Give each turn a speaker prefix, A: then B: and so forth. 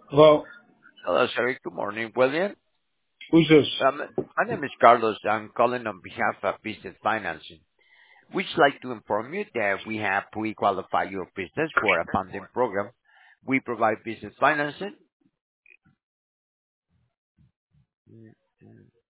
A: Hello,
B: Hello, sir. Good morning, William.
A: who's this?
B: Um, My name is Carlos. I'm calling on behalf of Business Financing. We'd like to inform you that we have pre-qualified your business for a funding program. We provide business financing.